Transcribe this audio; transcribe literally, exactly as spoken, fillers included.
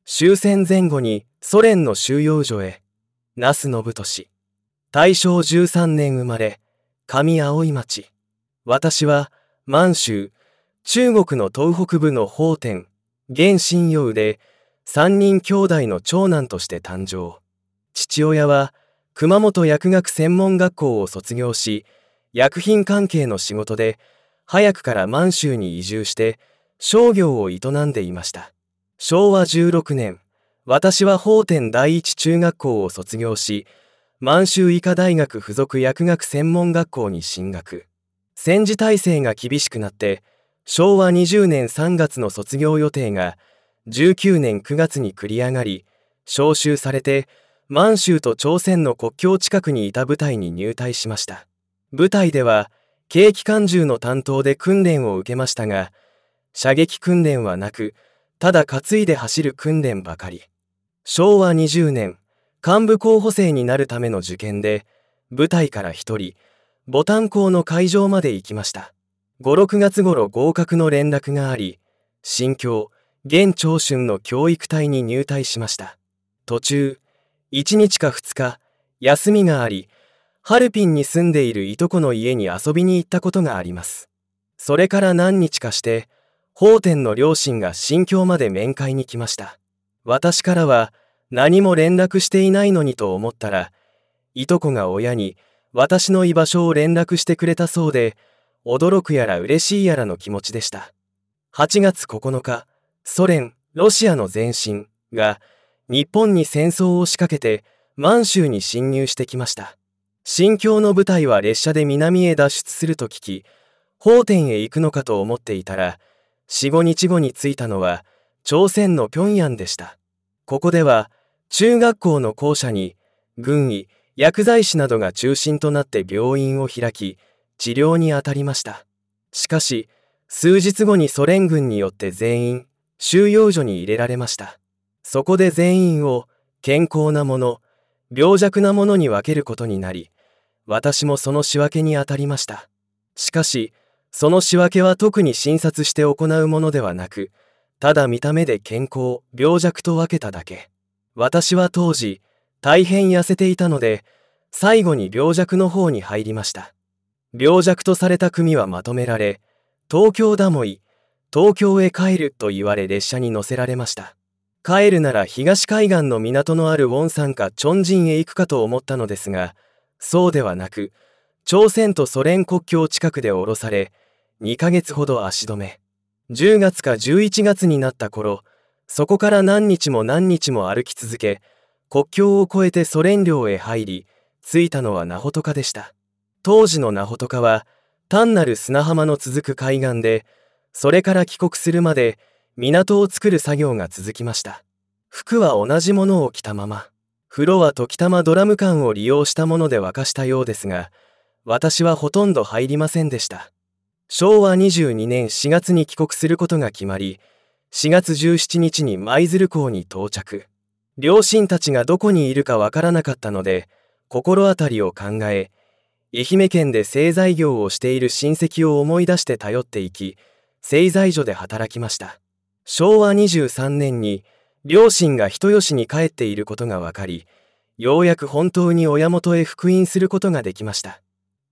終戦前後にソ連の収容所へ。那須信俊。大正じゅうさんねん生まれ、上葵町。私は満州、中国の東北部の奉天、現信陽で三人兄弟の長男として誕生。父親は熊本薬学専門学校を卒業し、薬品関係の仕事で早くから満州に移住して商業を営んでいました。しょうわじゅうろくねん、私は奉天第一中学校を卒業し、満州医科大学附属薬学専門学校に進学。戦時体制が厳しくなって、しょうわにじゅうねんさんがつの卒業予定がじゅうきゅうねんくがつに繰り上がり、召集されて満州と朝鮮の国境近くにいた部隊に入隊しました。部隊では軽機関銃の担当で訓練を受けましたが、射撃訓練はなく、ただ担いで走る訓練ばかり。しょうわにじゅうねん、幹部候補生になるための受験で、部隊から一人、牡丹校の会場まで行きました。ご、ろくがつ頃合格の連絡があり、新京、現長春の教育隊に入隊しました。途中、いちにちかふつか、休みがあり、ハルピンに住んでいるいとこの家に遊びに行ったことがあります。それから何日かして、奉天の両親が新京まで面会に来ました。私からは何も連絡していないのにと思ったら、いとこが親に私の居場所を連絡してくれたそうで、驚くやら嬉しいやらの気持ちでした。はちがつここのか、ソ連、ロシアの前進が日本に戦争を仕掛けて満州に侵入してきました。新京の部隊は列車で南へ脱出すると聞き、奉天へ行くのかと思っていたら、よん、ごにちごに着いたのは朝鮮の平壌でした。ここでは中学校の校舎に軍医、薬剤師などが中心となって病院を開き、治療に当たりました。しかし、数日後にソ連軍によって全員収容所に入れられました。そこで全員を健康なもの、病弱なものに分けることになり、私もその仕分けに当たりました。しかし、その仕分けは特に診察して行うものではなく、ただ見た目で健康、病弱と分けただけ。私は当時、大変痩せていたので、最後に病弱の方に入りました。病弱とされた組はまとめられ、東京だもい、東京へ帰ると言われ列車に乗せられました。帰るなら東海岸の港のあるウォンサンかチョンジンへ行くかと思ったのですが、そうではなく、朝鮮とソ連国境近くで降ろされ、にかげつほど足止め。じゅうがつかじゅういちがつになった頃、そこから何日も何日も歩き続け、国境を越えてソ連領へ入り、着いたのはナホトカでした。当時のナホトカは、単なる砂浜の続く海岸で、それから帰国するまで港を作る作業が続きました。服は同じものを着たまま、風呂は時たまドラム缶を利用したもので沸かしたようですが、私はほとんど入りませんでした。しょうわにじゅうにねんしがつに帰国することが決まり、しがつじゅうしちにちに舞鶴港に到着。両親たちがどこにいるかわからなかったので、心当たりを考え、愛媛県で製材業をしている親戚を思い出して頼っていき、製材所で働きました。しょうわにじゅうさんねんに両親が人吉に帰っていることがわかり、ようやく本当に親元へ復員することができました。